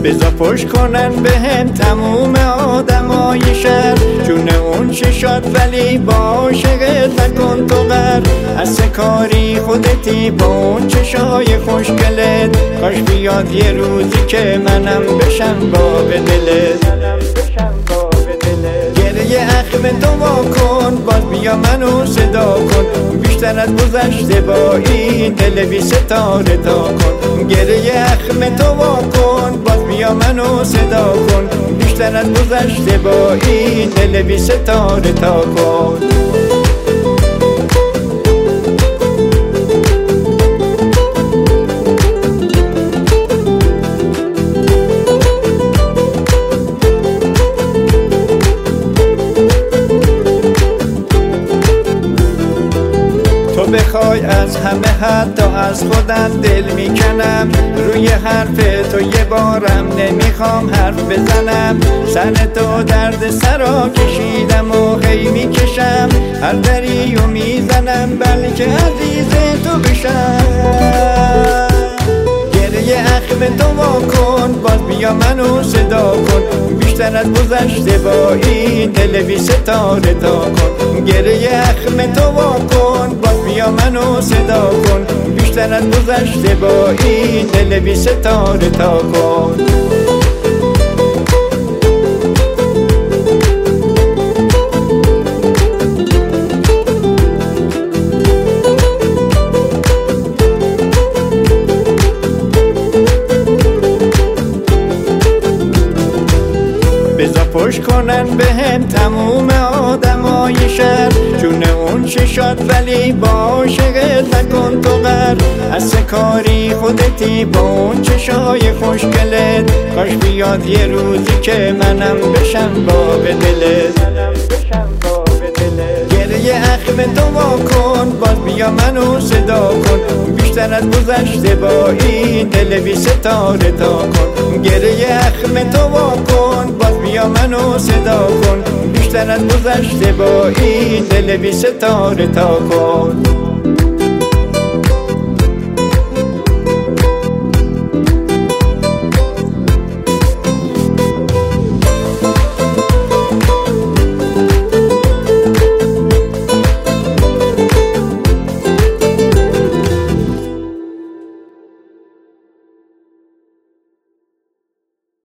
بزا پشت کنن به هم تموم آدمای شهر، جون اون چشات ولی با عاشقت نکن تو غر. از کاری خودتی با اون چشای خوشگلت، کاش بیاد یه روزی که منم بشم باب دلت. گریه اخم تو واکن، باز بیا منو صدا کن، بیشتر از گذشته با این دل بی ستاره تا کن. گریه اخم تو واکن، باز بیا منو صدا کن، بیشتر از گذشته با این دل بی ستاره تا کن. بخوای از همه حتی از خودم دل میکنم، روی حرف تو یه بارم نمیخوام حرف بزنم. سر تو درد سرا کشیدم و خی میکشم، هر دریو میزنم بلکه عزیز تو بشم. گریه اخم تو واکن، باز بیا منو صدا کن، بیشتر از گذشته با این دل بی ستاره تا کن. گریه اخم تو واکن، باز بیا منو صدا کن، بیشتر از گذشته با این دل بی ستاره تا کن. بزا پشت کنن به هم تموم آدمای شهر، جون اون چشات ولی با عاشقت نکن تو غر. از کاری خودتی با اون چشای خوشگلت، کاش بیاد یه روزی که منم بشم باب دلت. گریه اخم تو واکن، باز بیا منو صدا کن، بیشتر از گذشته با این دل بی ستاره تا کن. گریه اخم تو واکن، باز بیا منو صدا کن، بیشتر از گذشته با این دل بی ستاره تا کن.